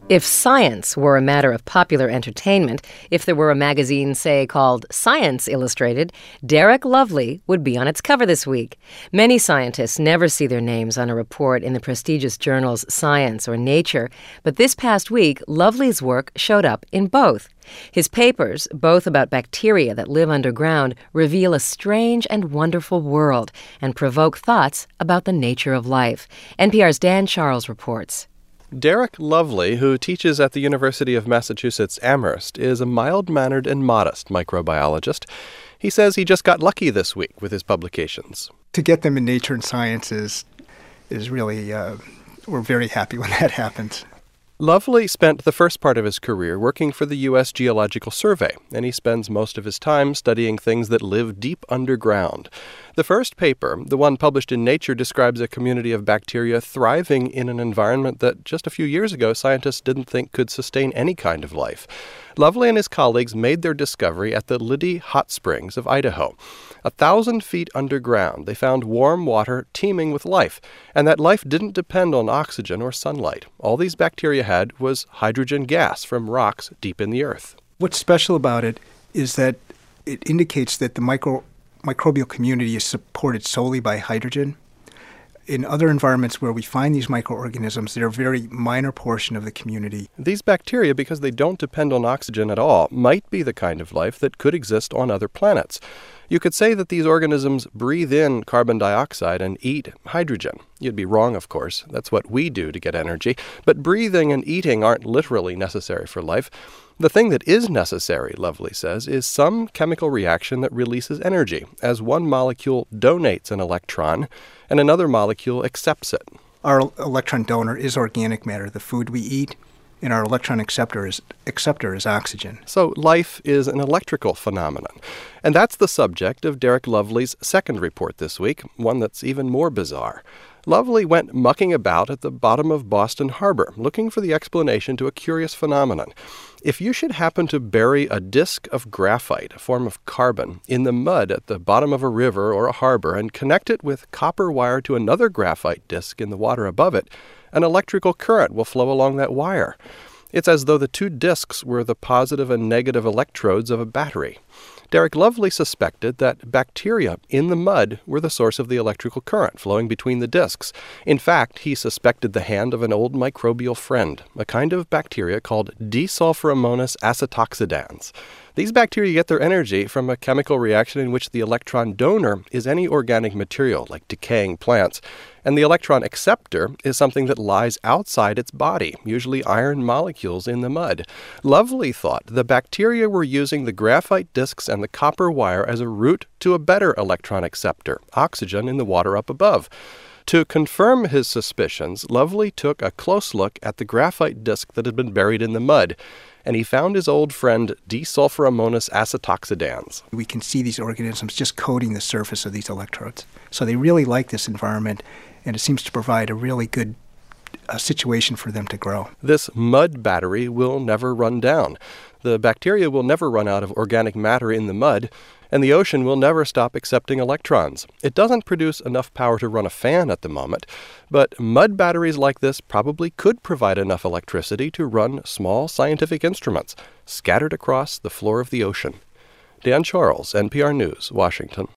If science were a matter of popular entertainment, if there were a magazine, say, called Science Illustrated, Derek Lovely would be on its cover this week. Many scientists never see their names on a report in the prestigious journals Science or Nature, but this past week, Lovely's work showed up in both. His papers, both about bacteria that live underground, reveal a strange and wonderful world and provoke thoughts about the nature of life. NPR's Dan Charles reports. Derek Lovely, who teaches at the University of Massachusetts Amherst, is a mild-mannered and modest microbiologist. He says he just got lucky this week with his publications. To get them in Nature and Science is really, we're very happy when that happens. Lovely spent the first part of his career working for the U.S. Geological Survey, and he spends most of his time studying things that live deep underground. The first paper, the one published in Nature, describes a community of bacteria thriving in an environment that just a few years ago scientists didn't think could sustain any kind of life. Lovely and his colleagues made their discovery at the Liddy Hot Springs of Idaho. 1,000 feet underground, they found warm water teeming with life, and that life didn't depend on oxygen or sunlight. All these bacteria had was hydrogen gas from rocks deep in the earth. What's special about it is that it indicates that the microbial community is supported solely by hydrogen. In other environments where we find these microorganisms, they're a very minor portion of the community. These bacteria, because they don't depend on oxygen at all, might be the kind of life that could exist on other planets. You could say that these organisms breathe in carbon dioxide and eat hydrogen. You'd be wrong, of course. That's what we do to get energy. But breathing and eating aren't literally necessary for life. The thing that is necessary, Lovely says, is some chemical reaction that releases energy, as one molecule donates an electron and another molecule accepts it. Our electron donor is organic matter, the food we eat, and our electron acceptor is oxygen. So life is an electrical phenomenon. And that's the subject of Derek Lovely's second report this week, one that's even more bizarre. Lovely went mucking about at the bottom of Boston Harbor, looking for the explanation to a curious phenomenon. If you should happen to bury a disk of graphite, a form of carbon, in the mud at the bottom of a river or a harbor and connect it with copper wire to another graphite disk in the water above it, an electrical current will flow along that wire. It's as though the two disks were the positive and negative electrodes of a battery. Derek Lovely suspected that bacteria in the mud were the source of the electrical current flowing between the disks. In fact, he suspected the hand of an old microbial friend, a kind of bacteria called Desulforamonas acetoxidans. These bacteria get their energy from a chemical reaction in which the electron donor is any organic material, like decaying plants, and the electron acceptor is something that lies outside its body, usually iron molecules in the mud. Lovely thought the bacteria were using the graphite disks and the copper wire as a route to a better electron acceptor, oxygen in the water up above. To confirm his suspicions, Lovely took a close look at the graphite disk that had been buried in the mud, and he found his old friend Desulforamonas acetoxidans. We can see these organisms just coating the surface of these electrodes. So they really like this environment, and it seems to provide a really good situation for them to grow. This mud battery will never run down. The bacteria will never run out of organic matter in the mud, and the ocean will never stop accepting electrons. It doesn't produce enough power to run a fan at the moment, but mud batteries like this probably could provide enough electricity to run small scientific instruments scattered across the floor of the ocean. Dan Charles, NPR News, Washington.